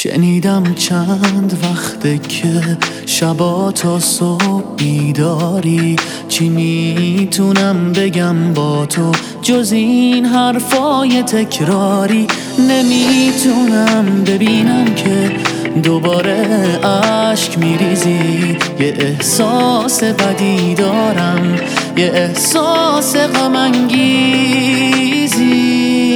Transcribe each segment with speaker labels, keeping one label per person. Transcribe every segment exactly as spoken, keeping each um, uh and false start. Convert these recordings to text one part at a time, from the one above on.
Speaker 1: شنیدم چند وقته که شبا تا صبح بیداری، چی میتونم بگم با تو جز این حرفای تکراری؟ نمیتونم ببینم که دوباره اشک میریزی، یه احساس بدی دارم، یه احساس غم انگیزی.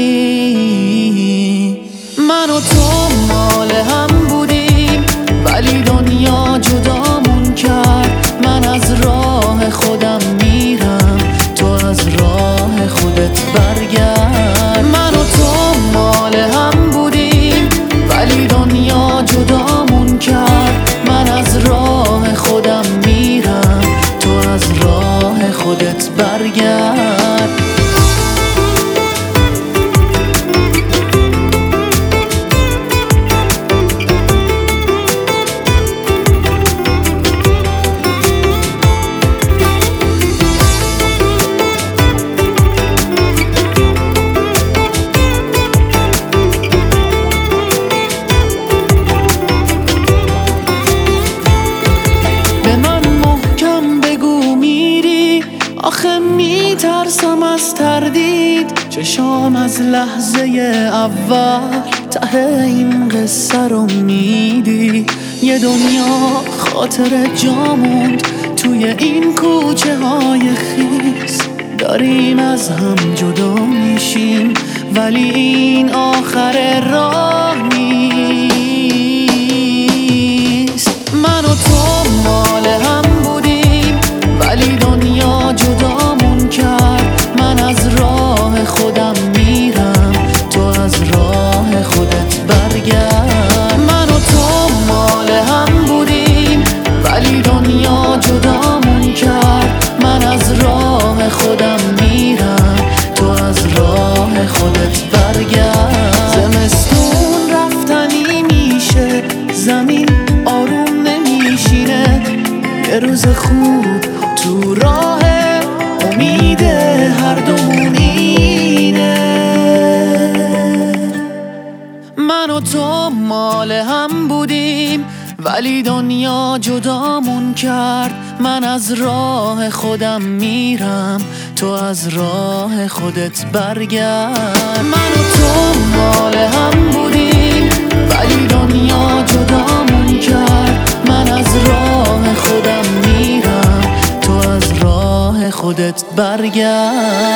Speaker 1: من و تو مال هم بودیم ولی دنیا جدامون کرد. من از راه خودم میرم، تو از راه خودت برگرد. من و تو مال هم بودیم ولی دنیا جدامون کرد. من از راه خودم میرم، تو از راه خودت برگرد. آخه میترسم از تردید، چشام از لحظه اول ته این قصه رو میدی. یه دنیا خاطر جا موند توی این کوچه های خیس. داریم از هم جدا میشیم ولی این آخر راه نیست. من و تو مال هم بودیم ولی دنیا جدامون کرد. من از راه خودم میرم، تو از راه خودت برگرد. من و تو مال هم بودیم ولی دنیا جدامون کرد. من از راه خودم میرم، تو از راه خودت برگرد. زمستون رفتنی میشه، زمین آروم نمیشینه. یه روز خوب تو راه امید هر دومون اینه. من و تو مال هم بودیم ولی دنیا جدامون کرد. من از راه خودم میرم، تو از راه خودت برگرد. من و تو مال هم بودیم ولی دنیا جدامون کرد. من از راه خودم میرم، تو از راه خودت برگرد.